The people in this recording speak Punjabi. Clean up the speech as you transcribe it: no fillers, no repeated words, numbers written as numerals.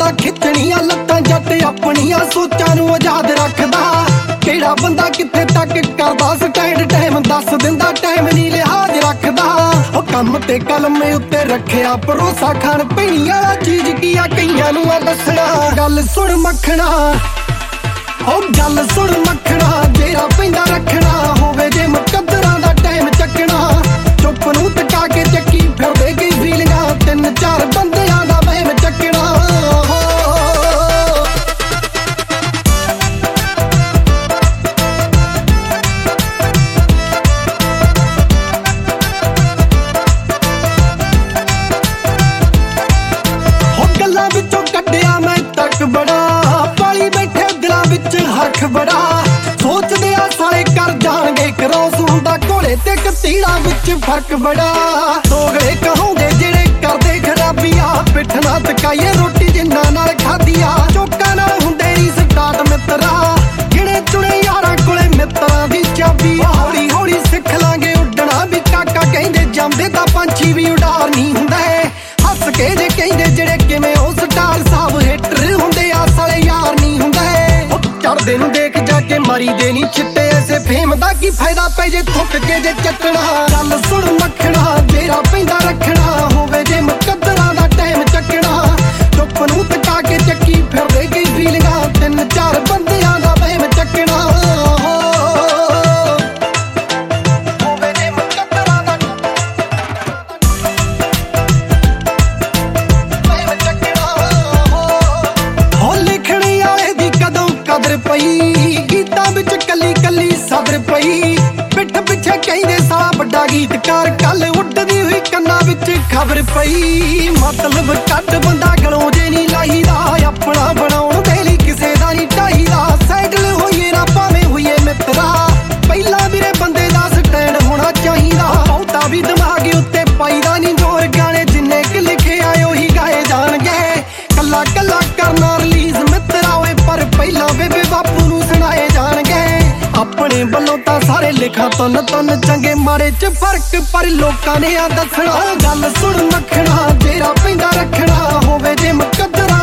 ਨਾ ਖਿੱਚਣੀਆਂ ਲੱਤਾਂ ਜੱਟ ਆਪਣੀਆਂ ਸੋਚਾਂ ਨੂੰ ਆਜ਼ਾਦ ਰੱਖਦਾ। ਕਿਹੜਾ ਬੰਦਾ ਕਿੱਥੇ ਤੱਕ ਕਰਦਾ ਸਟੈਂਡ, ਟਾਈਮ ਦੱਸ ਦਿੰਦਾ, ਟਾਈਮ ਨਹੀਂ ਲਿਹਾਜ਼ ਰੱਖਦਾ। ਉਹ ਕੰਮ ਤੇ ਕਲਮ ਉੱਤੇ ਰੱਖਿਆ ਭਰੋਸਾ, ਖਾਣ ਪੀਣੀ ਵਾਲਾ ਚੀਜ਼ ਕੀ ਆ ਕਈਆਂ ਨੂੰ ਆ ਦੱਸਣਾ। ਗੱਲ ਸੁਣ ਮੱਖਣਾ, ਉਹ ਗੱਲ ਸੁਣ ਮੱਖਣਾ, ਜਿਹੜਾ ਪੈਂਦਾ ਰੱਖਣਾ ਹੋਵੇ ਜੇ ਮੁਕੱਦਰਾਂ ਦਾ ਟਾਈਮ ਚੱਕਣਾ। ਚੁੱਪ ਨੂੰ ਟਕਾ ਕੇ ਚੱਕੀ ਫਿਰਦੇ ਕਈ ਫੀਲਿੰਗਾਂ, ਤਿੰਨ ਚਾਰ ਬੰਦਿਆਂ ਦਾ ਵਹਿਮ ਚੱਕਣਾ। ਗੱਲਾਂ ਵਿੱਚੋਂ ਕੱਢਿਆ ਮੈਂ ਤੱਕ ਬੜਾ, ਪਾਲੀ ਬੈਠੇ ਦਿਲਾਂ ਵਿੱਚ ਹੱਕ ਬੜਾ। ਸੋਚਦੇ ਆ ਸਾਲੇ ਕਰ ਜਾਣਗੇ ਕਰੋਸ, ਹੁੰਦਾ ਘੋੜੇ ਤੇ ਕਤੀੜਾ ਵਿੱਚ ਫਰਕ ਬੜਾ। ਦੋਗਲੇ ਕਹੋਗੇ ਜਿਹੜੇ ਕਰਦੇ ਖਰਾਬੀਆਂ, ਪਿੱਠ ਨਾ ਤਕਾਈਏ ਰੋਟੀ ਜਿੰਨਾ ਨਾਲ ਖਾਧੀਆਂ। ਚੋਕਾਂ ਨਾਲ ਹੁੰਦੇ ਨੀ ਸਟਾਰਟ ਮਿੱਤਰਾ, ਗਿਣੇ ਚੁਣੇ ਯਾਰਾਂ ਕੋਲੇ ਮਿੱਤਰਾਂ ਦੀ ਚਾਬੀ। ਹੌਲੀ ਹੌਲੀ ਸਿੱਖ ਲਾਂਗੇ ਉੱਡਣਾ ਵੀ ਕਾਕਾ, ਕਹਿੰਦੇ ਜਾਂਦੇ ਤਾਂ ਪੰਛੀ ਵੀ ਉਡਾਰ ਨਹੀਂ ਹੁੰਦਾ। ਹੱਸ ਕੇ ਜੇ ਕਹਿੰਦੇ ਜਿਹੜੇ ਕਿਵੇਂ ਉਹ ਸਟਾਰ ਸਾਹਿਬ ਹੇਟਰ ਹੁੰਦੇ ਆ, ਸਾਲੇ ਯਾਰ ਨਹੀਂ ਹੁੰਦਾ। ਚੜਦੇ ਨੂੰ ਦੇਖ ਜਾ ਕੇ ਮਾਰੀ ਦੇ ਨੀ ਛਿੱਟੇ, ਐਸੇ ਫੇਮ ਦਾ ਕੀ ਫਾਇਦਾ ਪੈ ਜੇ ਥੁੱਕ ਕੇ ਜੇ ਚੱਟਣਾ। ਗੱਲ ਸੁਣ ਮੱਖਣਾ, ਜਿਹੜਾ ਪੈਂਦਾ ਰੱਖਣਾ ਹੋਵੇ ਜੇ ਮੁਕੱਦਰਾਂ ਦਾ ਟਾਈਮ ਚੱਕਣਾ। ਚੁੱਪ ਨੂੰ ਟਕਾ ਕੇ ਚੱਕੀ ਫਿਰਦੇ ਕਈ ਫੀਲਿੰਗਾਂ, ਤਿੰਨ ਚਾਰ ਬੰਦਿਆਂ ਦਾ ਵਹਿਮ ਚੱਕਣਾ। ਗੀਤਾਂ ਵਿੱਚ ਕੱਲੀ ਕੱਲੀ ਸਦਰ ਪਈ, ਪਿੱਠ ਪਿੱਛੇ ਕਹਿੰਦੇ ਸਾਲਾ ਵੱਡਾ ਗੀਤਕਾਰ। ਕੱਲ ਉੱਡਦੀ ਹੋਈ ਕੰਨਾਂ ਵਿੱਚ ਖਬਰ ਪਈ, ਮਤਲਬ ਕੱਢ ਬੰਦਾ ਗਲੋਂ ਜੇ ਨਹੀਂ ਲਾਹੀਦਾ। ਆਪਣਾ ਬਣਾਉਣ ਦੇ ਲਈ ਕਿਸੇ ਦਾ ਨਹੀਂ ਢਾਹੀਦਾ। ਸੈਟਲ ਹੋਈਏ ਨਾ ਭਾਵੇਂ ਹੋਈਏ ਮਿੱਤਰਾ, ਪਹਿਲਾਂ ਵੀਰੇ ਬੰਦੇ ਦਾ ਸਟੈਂਡ ਹੋਣਾ ਚਾਹੀਦਾ। ਬਹੁਤਾ ਵੀ ਦਿਮਾਗ ਉੱਤੇ ਪਾਈਦਾ ਨਹੀਂ ਜ਼ੋਰ, ਗਾਣੇ ਜਿੰਨੇ ਕਿ ਲਿਖੇ ਆਏ ਉਹੀ ਗਾਏ ਜਾਣਗੇ। ਕੱਲਾ ਕੱਲਾ ਕਰਨਾ ਰਿਲੀਜ਼ ਮਿੱਤਰਾ ਓਏ, ਪਰ ਪਹਿਲਾਂ ਬੇਬੇ ਬਾਪੂ ਨੂੰ ਸੁਣਾਏ ਜਾਣਗੇ। ਆਪਣੇ ਵੱਲੋਂ ਤਾਂ ਸਾਰੇ ਲਿਖਾਂ ਤੁੰਨ ਤੁੰਨ, ਚੰਗੇ ਮਾੜੇ ਚ ਫਰਕ ਪਰ ਲੋਕਾਂ ਨੇ ਆ ਦੱਸਣਾ। ਗੱਲ ਸੁਣ ਮੱਖਣਾ, ਜਿਹੜਾ ਪੈਂਦਾ ਰੱਖਣਾ ਹੋਵੇ ਜੇ ਮੁਕੱਦਰਾਂ